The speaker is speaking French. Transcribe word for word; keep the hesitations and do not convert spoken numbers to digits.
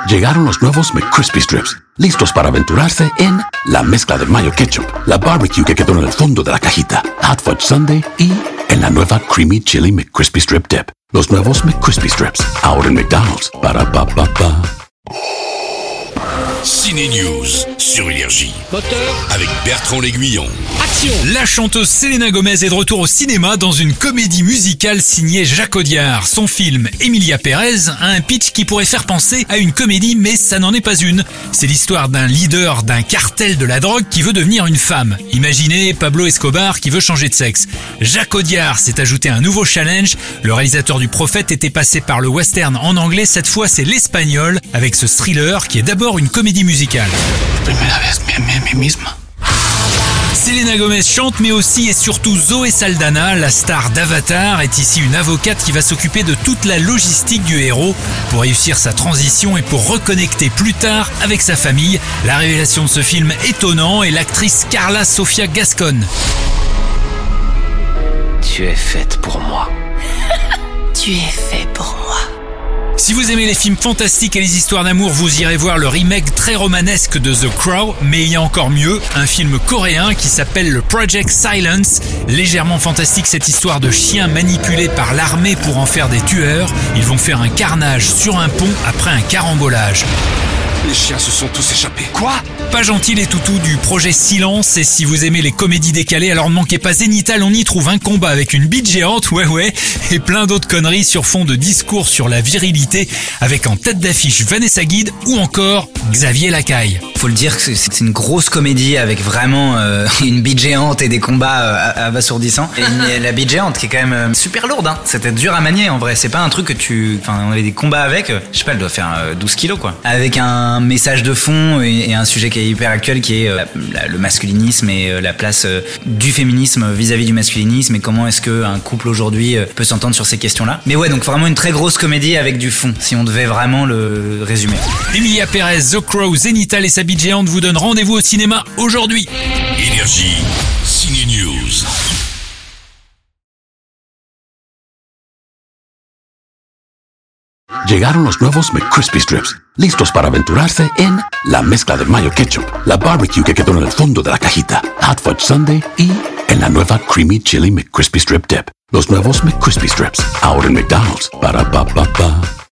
Llegaron los nuevos McCrispy Strips, listos para aventurarse en la mezcla de mayo ketchup, la barbecue que quedó en el fondo de la cajita, Hot Fudge Sundae y en la nueva Creamy Chili McCrispy Strip Dip. Los nuevos McCrispy Strips, ahora en McDonald's. Para pa pa pa. Ciné News sur Énergie. Moteur. Avec Bertrand L'Aiguillon. Action. La chanteuse Selena Gomez est de retour au cinéma dans une comédie musicale signée Jacques Audiard. Son film Emilia Pérez a un pitch qui pourrait faire penser à une comédie, mais ça n'en est pas une. C'est l'histoire d'un leader d'un cartel de la drogue qui veut devenir une femme. Imaginez Pablo Escobar qui veut changer de sexe. Jacques Audiard s'est ajouté un nouveau challenge. Le réalisateur du Prophète était passé par le western en anglais. Cette fois, c'est l'espagnol avec ce thriller qui est d'abord une comédie musicale. Primera vez me amé a mí misma. Selena Gomez chante, mais aussi et surtout Zoé Saldana, la star d'Avatar, est ici une avocate qui va s'occuper de toute la logistique du héros pour réussir sa transition et pour reconnecter plus tard avec sa famille. La révélation de ce film étonnant est l'actrice Carla Sofia Gascon. Tu es faite pour moi. Tu es fait pour moi. Si vous aimez les films fantastiques et les histoires d'amour, vous irez voir le remake très romanesque de The Crow, mais il y a encore mieux, un film coréen qui s'appelle le Project Silence. Légèrement fantastique, cette histoire de chiens manipulés par l'armée pour en faire des tueurs. Ils vont faire un carnage sur un pont après un carambolage. Les chiens se sont tous échappés. Quoi ? Pas gentil les toutous du projet Silence, et si vous aimez les comédies décalées, alors ne manquez pas Zénithal, on y trouve un combat avec une bite géante, ouais ouais, et plein d'autres conneries sur fond de discours sur la virilité, avec en tête d'affiche Vanessa Guide ou encore Xavier Lacaille. Faut le dire que c'est une grosse comédie avec vraiment euh, une bite géante et des combats euh, abasourdissants. Et une, la bite géante qui est quand même euh, super lourde, hein. C'était dur à manier en vrai, c'est pas un truc que tu... Enfin, on avait des combats avec, euh, je sais pas, elle doit faire euh, douze kilos quoi. Avec un message de fond et, et un sujet qui est hyper actuel qui est euh, la, le masculinisme et euh, la place euh, du féminisme vis-à-vis du masculinisme et comment est-ce qu'un couple aujourd'hui euh, peut s'entendre sur ces questions-là. Mais ouais, donc vraiment une très grosse comédie avec du fond, si on devait vraiment le résumer. Emilia Pérez, The Crow, Zénithal et sa bite géante vous donnent rendez-vous au cinéma aujourd'hui. Énergie. Ciné News. Llegaron los nuevos McCrispy Strips, listos para aventurarse en la mezcla de mayo ketchup, la barbecue que quedó en el fondo de la cajita, Hot Fudge Sundae y en la nueva Creamy Chili McCrispy Strip Dip. Los nuevos McCrispy Strips, ahora en McDonald's. Para pa pa pa.